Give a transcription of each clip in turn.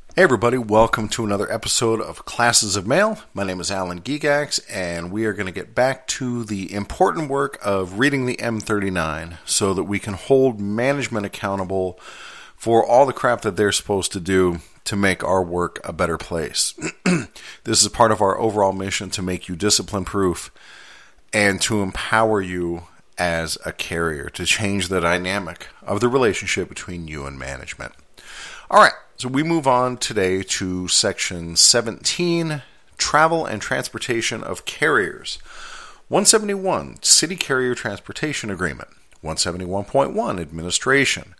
Hey everybody, welcome to another episode of Classes of Mail. My name is Alan Gigax, and we are going to get back to the important work of reading the M39 so that we can hold management accountable for all the crap that they're supposed to do to make our work a better place. This is part of our overall mission to make you discipline-proof and to empower you as a carrier, to change the dynamic of the relationship between you and management. All right. So we move on today to Section 17, Travel and Transportation of Carriers. 171, City Carrier Transportation Agreement. 171.1, Administration.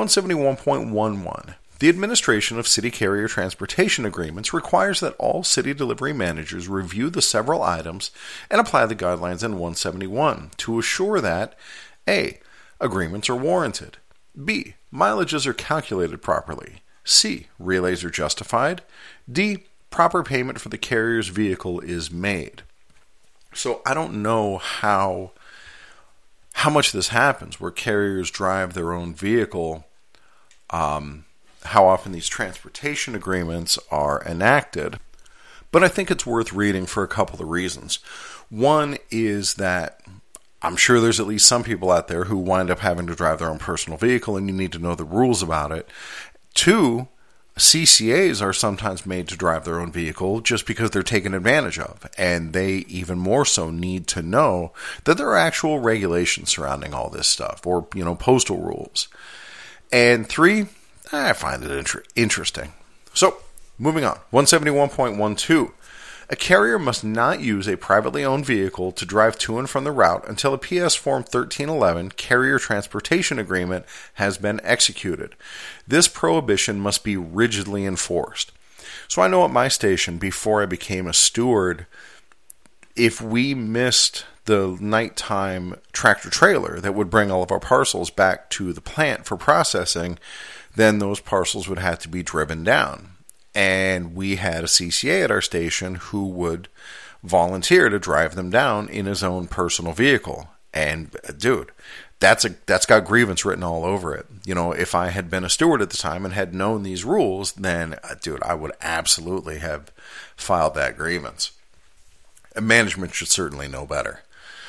171.11, the administration of city carrier transportation agreements requires that all city delivery managers review the several items and apply the guidelines in 171 to assure that A. Agreements are warranted. B. Mileages are calculated properly. C. Relays are justified. D. Proper payment for the carrier's vehicle is made. So I don't know how much this happens where carriers drive their own vehicle, how often these transportation agreements are enacted, but I think it's worth reading for a couple of reasons. One is that I'm sure there's at least some people out there who wind up having to drive their own personal vehicle, and you need to know the rules about it. Two, CCAs are sometimes made to drive their own vehicle just because they're taken advantage of, and they even more so need to know that there are actual regulations surrounding all this stuff, or, postal rules. And three, I find it interesting. So, moving on. 171.12. A carrier must not use a privately owned vehicle to drive to and from the route until a PS Form 1311 Carrier Transportation Agreement has been executed. This prohibition must be rigidly enforced. So I know at my station, before I became a steward, if we missed the nighttime tractor trailer that would bring all of our parcels back to the plant for processing, then those parcels would have to be driven down. And we had a CCA at our station who would volunteer to drive them down in his own personal vehicle. And dude, that's got grievance written all over it. If I had been a steward at the time and had known these rules, then dude, I would absolutely have filed that grievance. And management should certainly know better.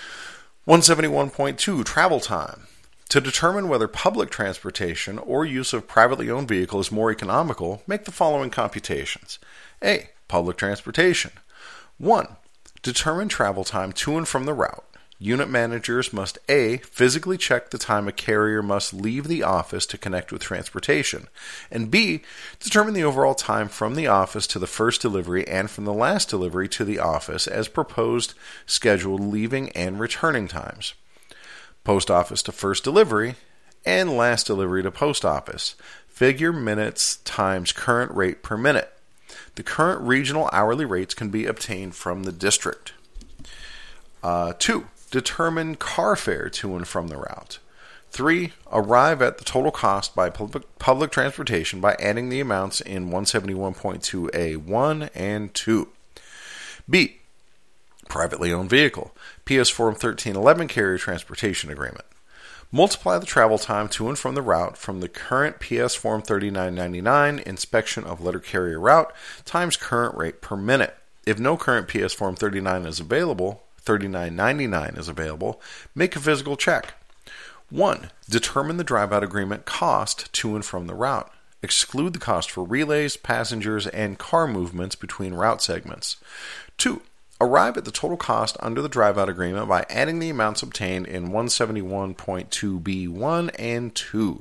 171.2, Travel Time. To determine whether public transportation or use of privately owned vehicle is more economical, make the following computations. A. Public transportation. 1. Determine travel time to and from the route. Unit managers must A. Physically check the time a carrier must leave the office to connect with transportation, and B. Determine the overall time from the office to the first delivery and from the last delivery to the office as proposed scheduled leaving and returning times. Post office to first delivery, and last delivery to post office. Figure minutes times current rate per minute. The current regional hourly rates can be obtained from the district. 2. Determine car fare to and from the route. 3. Arrive at the total cost by public transportation by adding the amounts in 171.2A1 and 2. B. Privately owned vehicle. PS Form 1311 Carrier Transportation Agreement. Multiply the travel time to and from the route from the current PS Form 3999 inspection of letter carrier route times current rate per minute. If no current PS Form 3999 is available, make a physical check. 1. Determine the drive-out agreement cost to and from the route. Exclude the cost for relays, passengers, and car movements between route segments. 2. Arrive at the total cost under the drive-out agreement by adding the amounts obtained in 171.2b1 and 2.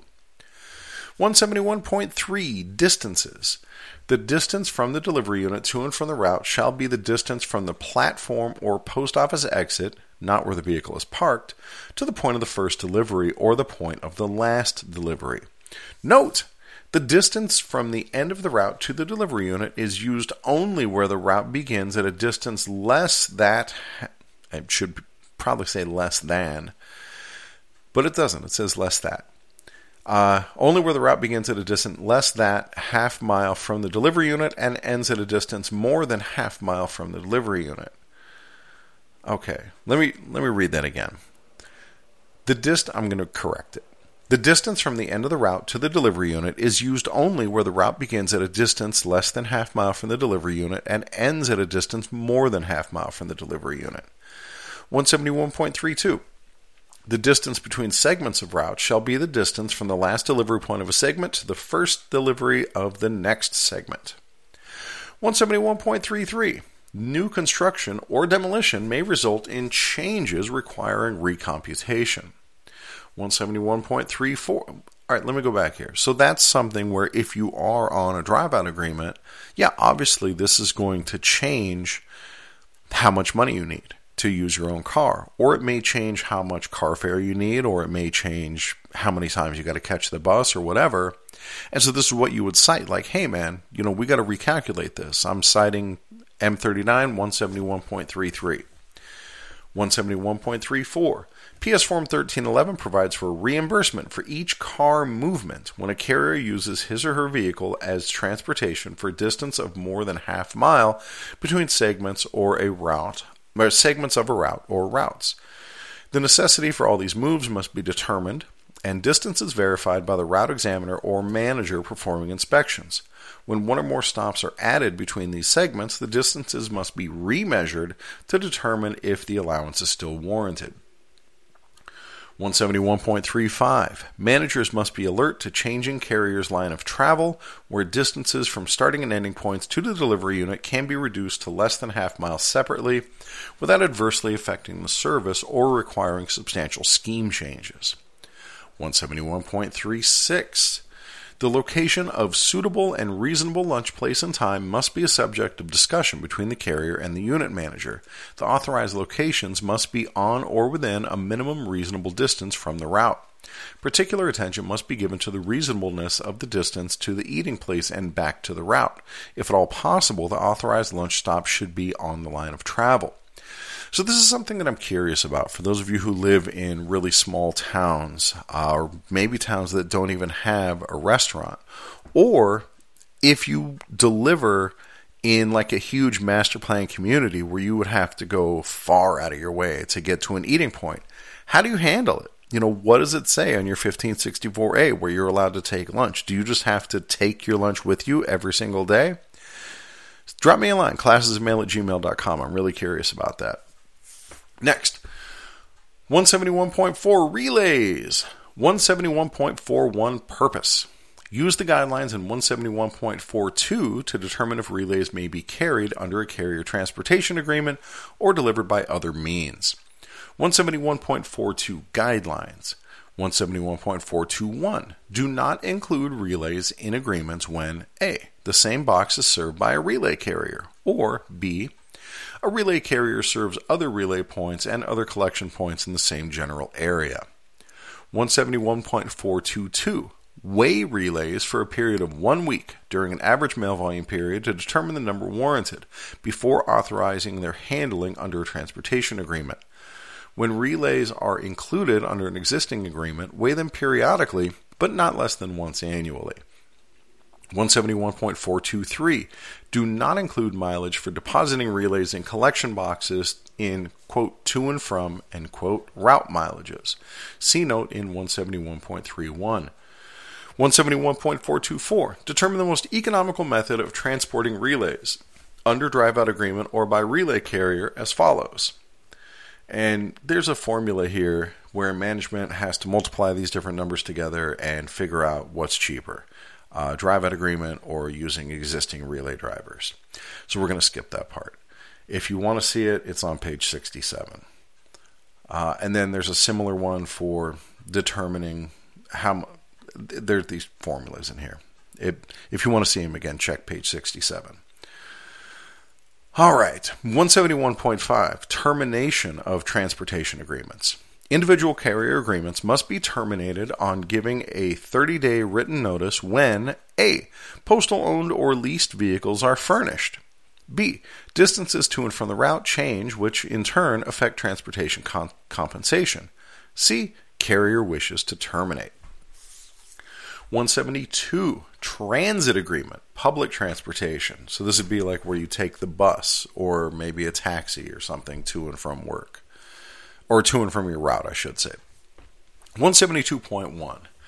171.3 Distances. The distance from the delivery unit to and from the route shall be the distance from the platform or post office exit, not where the vehicle is parked, to the point of the first delivery or the point of the last delivery. Note: the distance from the end of the route to the delivery unit is used only where the route begins at a distance less that, I should probably say less than, but it doesn't. It says less that. Only where the route begins at a distance less than half mile from the delivery unit and ends at a distance more than half mile from the delivery unit. Okay, let me read that again. I'm going to correct it. The distance from the end of the route to the delivery unit is used only where the route begins at a distance less than half mile from the delivery unit and ends at a distance more than half mile from the delivery unit. 171.32. The distance between segments of route shall be the distance from the last delivery point of a segment to the first delivery of the next segment. 171.33. New construction or demolition may result in changes requiring recomputation. 171.34. All right, let me go back here. So that's something where if you are on a drive-out agreement, yeah, obviously this is going to change how much money you need to use your own car. Or it may change how much car fare you need, or it may change how many times you got to catch the bus or whatever. And so this is what you would cite, like, hey man, we got to recalculate this. I'm citing M39 171.33. 171.34. PS Form 1311 provides for reimbursement for each car movement when a carrier uses his or her vehicle as transportation for a distance of more than half mile between segments of a route or routes. The necessity for all these moves must be determined, and distances verified by the route examiner or manager performing inspections. When one or more stops are added between these segments, the distances must be remeasured to determine if the allowance is still warranted. 171.35. Managers must be alert to changing carrier's line of travel, where distances from starting and ending points to the delivery unit can be reduced to less than half miles separately without adversely affecting the service or requiring substantial scheme changes. 171.36. The location of suitable and reasonable lunch place and time must be a subject of discussion between the carrier and the unit manager. The authorized locations must be on or within a minimum reasonable distance from the route. Particular attention must be given to the reasonableness of the distance to the eating place and back to the route. If at all possible, the authorized lunch stop should be on the line of travel. So this is something that I'm curious about for those of you who live in really small towns, or maybe towns that don't even have a restaurant. Or if you deliver in like a huge master plan community where you would have to go far out of your way to get to an eating point, how do you handle it? What does it say on your 1564A where you're allowed to take lunch? Do you just have to take your lunch with you every single day? Drop me a line, classesofmail@gmail.com. I'm really curious about that. Next, 171.4 relays. 171.41 purpose. Use the guidelines in 171.42 to determine if relays may be carried under a carrier transportation agreement or delivered by other means. 171.42 guidelines. 171.421. Do not include relays in agreements when A. The same box is served by a relay carrier, or B. A relay carrier serves other relay points and other collection points in the same general area. 171.422. Weigh relays for a period of 1 week during an average mail volume period to determine the number warranted before authorizing their handling under a transportation agreement. When relays are included under an existing agreement, weigh them periodically, but not less than once annually. 171.423. Do not include mileage for depositing relays in collection boxes in, quote, to and from, and, quote, route mileages. See note in 171.31. 171.424. Determine the most economical method of transporting relays under drive-out agreement or by relay carrier as follows. And there's a formula here where management has to multiply these different numbers together and figure out what's cheaper. Drive-out agreement or using existing relay drivers. So we're going to skip that part. If you want to see it, it's on page 67. And then there's a similar one for determining how. There's these formulas in here. If you want to see them again, check page 67. All right, 171.5, termination of transportation agreements. Individual carrier agreements must be terminated on giving a 30-day written notice when A. Postal-owned or leased vehicles are furnished. B. Distances to and from the route change, which in turn affect transportation compensation. C. Carrier wishes to terminate. 172, transit agreement, public transportation. So this would be like where you take the bus or maybe a taxi or something to and from work. Or to and from your route, I should say. 172.1.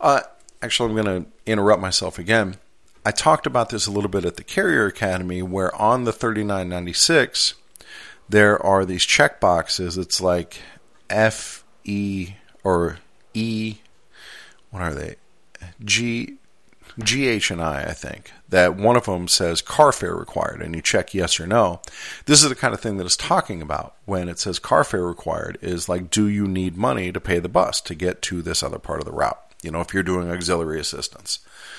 Actually, I'm going to interrupt myself again. I talked about this a little bit at the Carrier Academy, where on the 3996, there are these check boxes. It's like F, E, or E, what are they? G, H, and I think. That one of them says car fare required, and you check yes or no. This is the kind of thing that it's talking about when it says car fare required, is like, do you need money to pay the bus to get to this other part of the route? You know, if you're doing auxiliary assistance.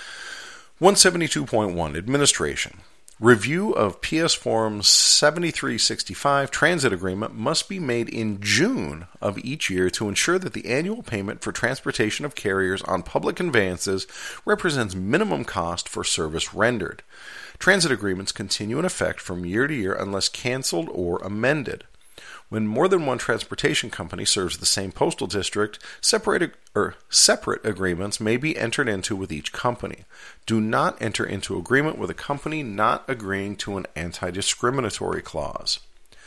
172.1, Administration. Review of PS Form 7365 Transit Agreement must be made in June of each year to ensure that the annual payment for transportation of carriers on public conveyances represents minimum cost for service rendered. Transit agreements continue in effect from year to year unless canceled or amended. When more than one transportation company serves the same postal district, separate agreements may be entered into with each company. Do not enter into agreement with a company not agreeing to an anti-discriminatory clause.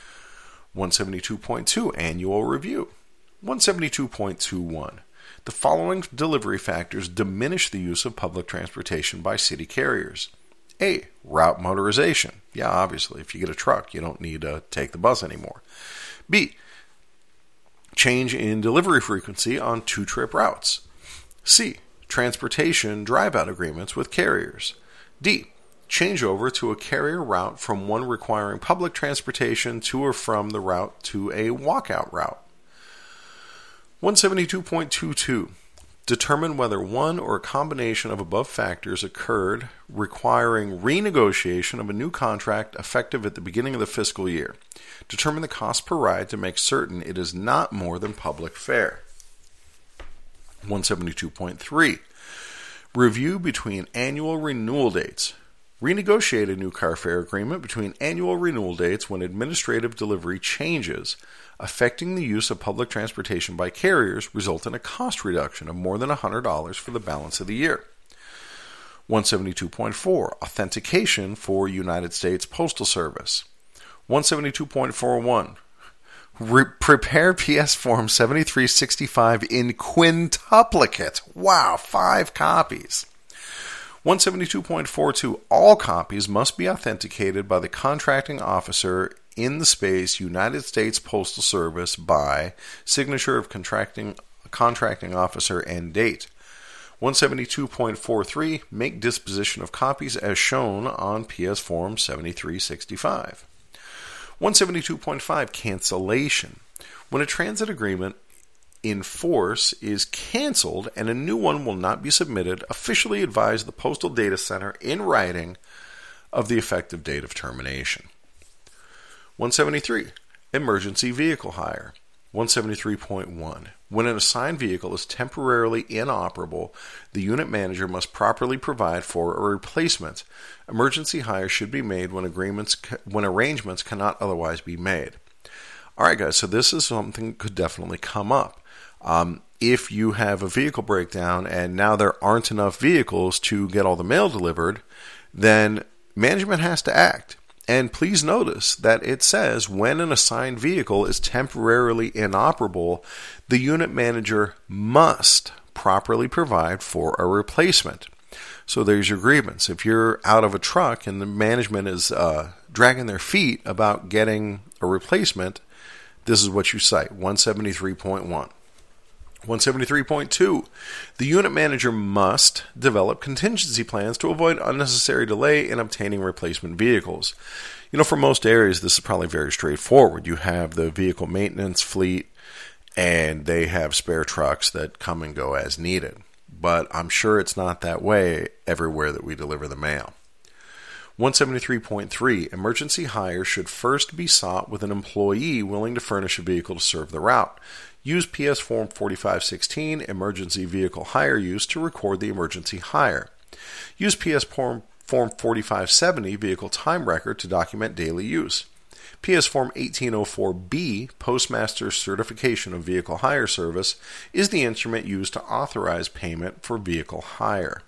172.2 Annual Review. 172.21 The following delivery factors diminish the use of public transportation by city carriers. A. Route motorization. Yeah, obviously, if you get a truck, you don't need to take the bus anymore. B. Change in delivery frequency on two-trip routes. C. Transportation drive-out agreements with carriers. D. Change over to a carrier route from one requiring public transportation to or from the route to a walkout route. 172.22 Determine whether one or a combination of above factors occurred requiring renegotiation of a new contract effective at the beginning of the fiscal year. Determine the cost per ride to make certain it is not more than public fare. 172.3 Review between annual renewal dates. Renegotiate a new car fare agreement between annual renewal dates when administrative delivery changes affecting the use of public transportation by carriers result in a cost reduction of more than $100 for the balance of the year. 172.4 Authentication for United States Postal Service. 172.41 Prepare PS Form 7365 in quintuplicate. Wow, 5 copies. 172.42 All copies must be authenticated by the contracting officer in the space United States Postal Service by signature of contracting officer and date. 172.43 Make disposition of copies as shown on PS Form 7365. 172.5 Cancellation. When a transit agreement in force is canceled and a new one will not be submitted, officially advise the Postal Data Center in writing of the effective date of termination. 173. Emergency vehicle hire. 173.1. When an assigned vehicle is temporarily inoperable, the unit manager must properly provide for a replacement. Emergency hire should be made when arrangements cannot otherwise be made. Alright guys, so this is something that could definitely come up. If you have a vehicle breakdown and now there aren't enough vehicles to get all the mail delivered, then management has to act. And please notice that it says when an assigned vehicle is temporarily inoperable, the unit manager must properly provide for a replacement. So there's your grievance. If you're out of a truck and the management is dragging their feet about getting a replacement, this is what you cite, 173.1. 173.2. The unit manager must develop contingency plans to avoid unnecessary delay in obtaining replacement vehicles. You know, for most areas, this is probably very straightforward. You have the vehicle maintenance fleet, and they have spare trucks that come and go as needed. But I'm sure it's not that way everywhere that we deliver the mail. 173.3. Emergency hire should first be sought with an employee willing to furnish a vehicle to serve the route. Use PS Form 4516, Emergency Vehicle Hire Use, to record the emergency hire. Use PS Form 4570, Vehicle Time Record, to document daily use. PS Form 1804B, Postmaster Certification of Vehicle Hire Service, is the instrument used to authorize payment for vehicle hire.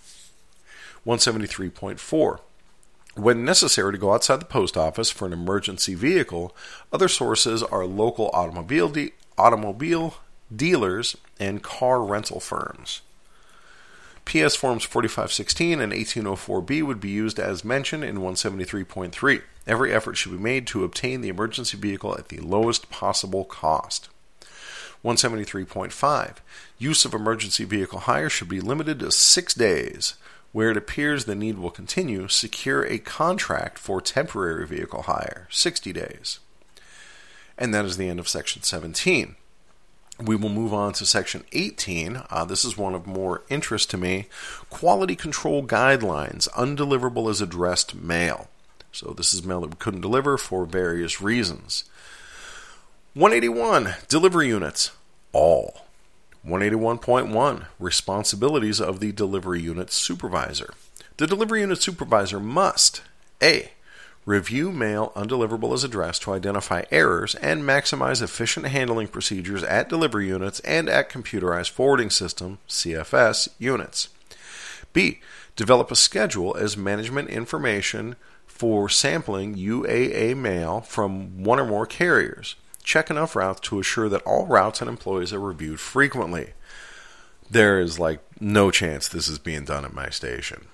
173.4. When necessary to go outside the post office for an emergency vehicle, other sources are local automobile dealers and car rental firms. PS Forms 4516 and 1804B would be used as mentioned in 173.3. Every effort should be made to obtain the emergency vehicle at the lowest possible cost. 173.5. Use of emergency vehicle hire should be limited to 6 days. Where it appears the need will continue, secure a contract for temporary vehicle hire, 60 days. And that is the end of Section 17. We will move on to Section 18. This is one of more interest to me. Quality Control Guidelines, undeliverable as addressed mail. So this is mail that we couldn't deliver for various reasons. 181, delivery units, all. 181.1, responsibilities of the delivery unit supervisor. The delivery unit supervisor must A. Review mail undeliverable as addressed to identify errors and maximize efficient handling procedures at delivery units and at computerized forwarding system, CFS, units. B. Develop a schedule as management information for sampling UAA mail from one or more carriers. Check enough routes to assure that all routes and employees are reviewed frequently. There is no chance this is being done at my station.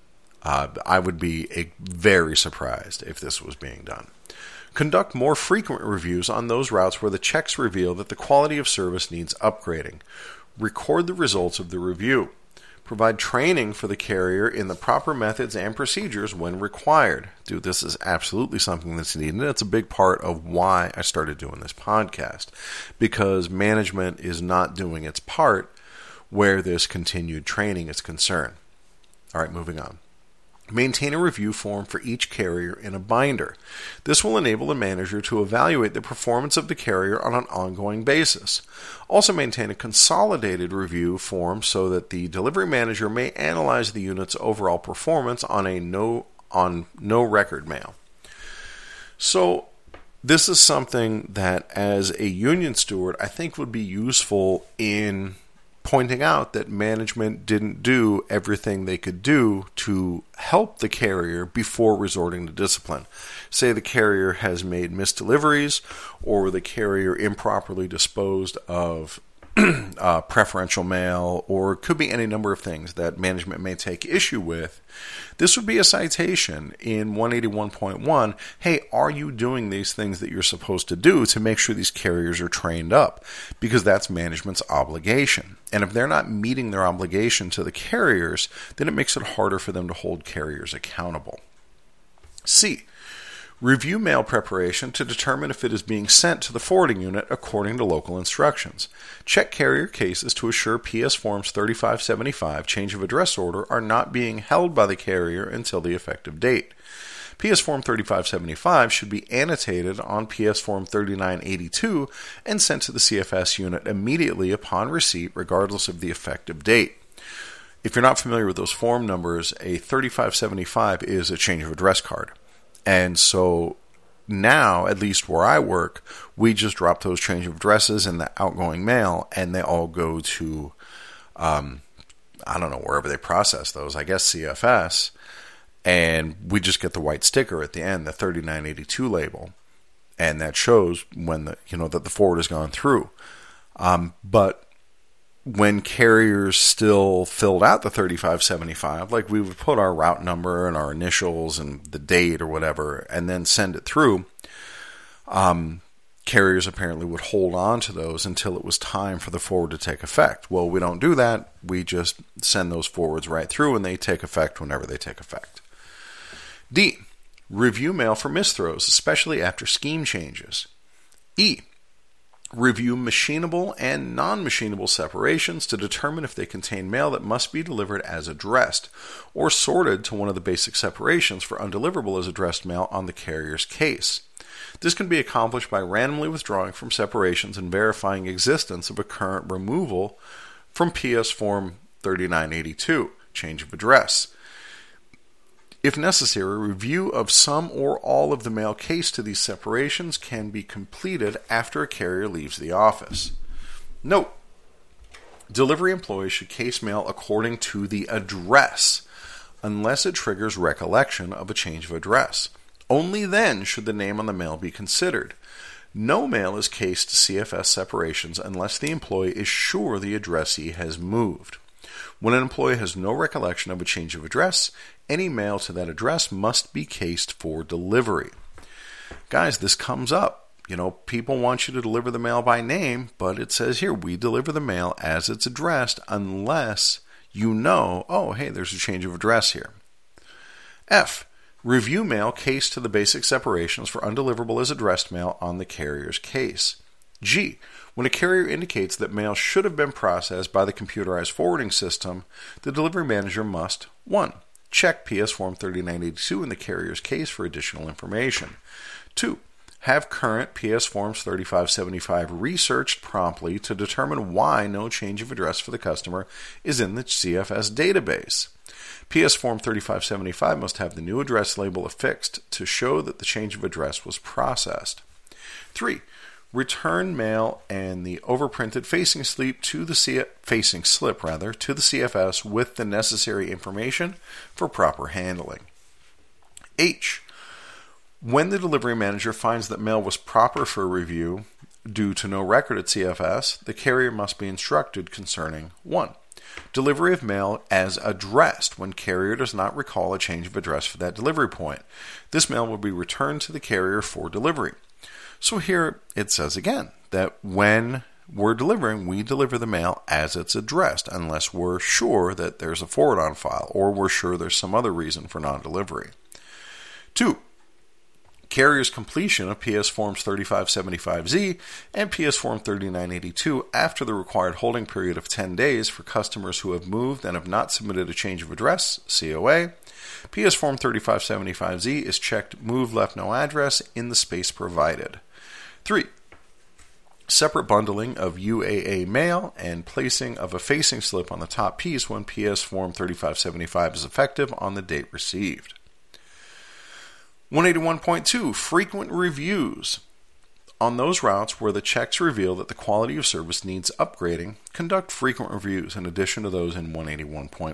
I would be very surprised if this was being done. Conduct more frequent reviews on those routes where the checks reveal that the quality of service needs upgrading. Record the results of the review. Provide training for the carrier in the proper methods and procedures when required. Dude, this is absolutely something that's needed. And it's a big part of why I started doing this podcast. Because management is not doing its part where this continued training is concerned. All right, moving on. Maintain a review form for each carrier in a binder. This will enable the manager to evaluate the performance of the carrier on an ongoing basis. Also maintain a consolidated review form so that the delivery manager may analyze the unit's overall performance on no record mail. So this is something that as a union steward I think would be useful in pointing out that management didn't do everything they could do to help the carrier before resorting to discipline. Say the carrier has made misdeliveries or the carrier improperly disposed of preferential mail, or it could be any number of things that management may take issue with. This would be a citation in 181.1. Hey, are you doing these things that you're supposed to do to make sure these carriers are trained up? Because that's management's obligation. And if they're not meeting their obligation to the carriers, then it makes it harder for them to hold carriers accountable. C. Review mail preparation to determine if it is being sent to the forwarding unit according to local instructions. Check carrier cases to assure PS Forms 3575 change of address order are not being held by the carrier until the effective date. PS Form 3575 should be annotated on PS Form 3982 and sent to the CFS unit immediately upon receipt regardless of the effective date. If you're not familiar with those form numbers, a 3575 is a change of address card. And so now, at least where I work, we just drop those change of addresses in the outgoing mail, and they all go to, I don't know, wherever they process those, I guess CFS, and we just get the white sticker at the end, the 3982 label, and that shows when that the forward has gone through. But when carriers still filled out the 3575, like we would put our route number and our initials and the date or whatever, and then send it through, carriers apparently would hold on to those until it was time for the forward to take effect. Well, we don't do that. We just send those forwards right through, and they take effect whenever they take effect. D. Review mail for misthrows, especially after scheme changes. E. Review machinable and non-machinable separations to determine if they contain mail that must be delivered as addressed, or sorted to one of the basic separations for undeliverable as addressed mail on the carrier's case. This can be accomplished by randomly withdrawing from separations and verifying existence of a current removal from PS Form 3982, change of address. If necessary, review of some or all of the mail case to these separations can be completed after a carrier leaves the office. Note: delivery employees should case mail according to the address, unless it triggers recollection of a change of address. Only then should the name on the mail be considered. No mail is cased to CFS separations unless the employee is sure the addressee has moved. When an employee has no recollection of a change of address, any mail to that address must be cased for delivery. Guys, this comes up. People want you to deliver the mail by name, but it says here, we deliver the mail as it's addressed unless oh, hey, there's a change of address here. F. Review mail cased to the basic separations for undeliverable as addressed mail on the carrier's case. G. When a carrier indicates that mail should have been processed by the computerized forwarding system, the delivery manager must 1. Check PS Form 3982 in the carrier's case for additional information. 2. Have current PS Forms 3575 researched promptly to determine why no change of address for the customer is in the CFS database. PS Form 3575 must have the new address label affixed to show that the change of address was processed. 3. Return mail and the overprinted facing slip to the CFS with the necessary information for proper handling. H. When the delivery manager finds that mail was proper for review due to no record at CFS, the carrier must be instructed concerning 1. Delivery of mail as addressed when carrier does not recall a change of address for that delivery point. This mail will be returned to the carrier for delivery. So here it says again that when we're delivering, we deliver the mail as it's addressed unless we're sure that there's a forward on file or we're sure there's some other reason for non-delivery. 2. Carrier's completion of PS Forms 3575Z and PS Form 3982 after the required holding period of 10 days for customers who have moved and have not submitted a change of address, COA. PS Form 3575Z is checked move left no address in the space provided. 3. Separate bundling of UAA mail and placing of a facing slip on the top piece when PS Form 3575 is effective on the date received. 181.2 Frequent reviews. On those routes where the checks reveal that the quality of service needs upgrading, conduct frequent reviews in addition to those in 181.1.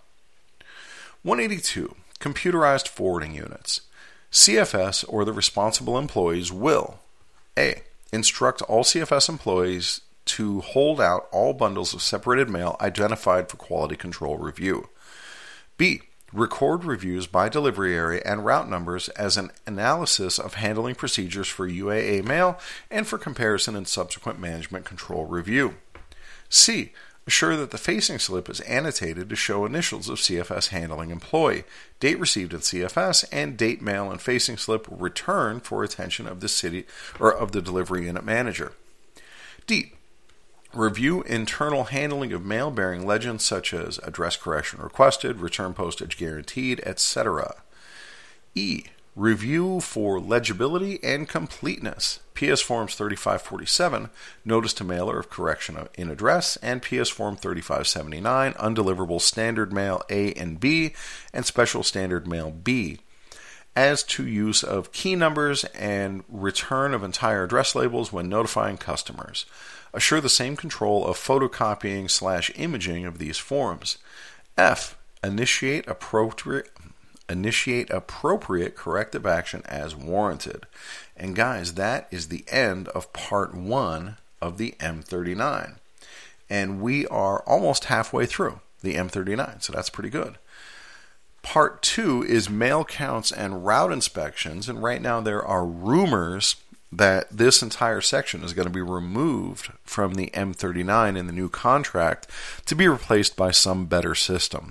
182. Computerized forwarding units. CFS or the responsible employees will A. Instruct all CFS employees to hold out all bundles of separated mail identified for quality control review. B. Record reviews by delivery area and route numbers as an analysis of handling procedures for UAA mail and for comparison in subsequent management control review. C. Assure that the facing slip is annotated to show initials of CFS handling employee, date received in CFS, and date mail and facing slip returned for attention of the city or of the delivery unit manager. D. Review internal handling of mail bearing legends such as address correction requested, return postage guaranteed, etc. E. Review for legibility and completeness. PS Forms 3547, Notice to Mailer of Correction in Address, and PS Form 3579, Undeliverable Standard Mail A and B, and Special Standard Mail B. As to use of key numbers and return of entire address labels when notifying customers. Assure the same control of photocopying/imaging of these forms. F. Initiate appropriate corrective action as warranted. And guys, that is the end of part 1 of the M39. And we are almost halfway through the M39, so that's pretty good. Part 2 is mail counts and route inspections, and right now there are rumors that this entire section is going to be removed from the M39 in the new contract to be replaced by some better system.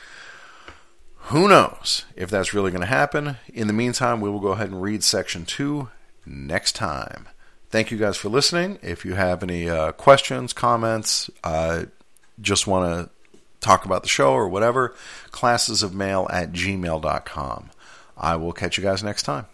Who knows if that's really going to happen? In the meantime, we will go ahead and read Section 2 next time. Thank you guys for listening. If you have any questions, comments, just want to talk about the show or whatever, classesofmail@gmail.com. I will catch you guys next time.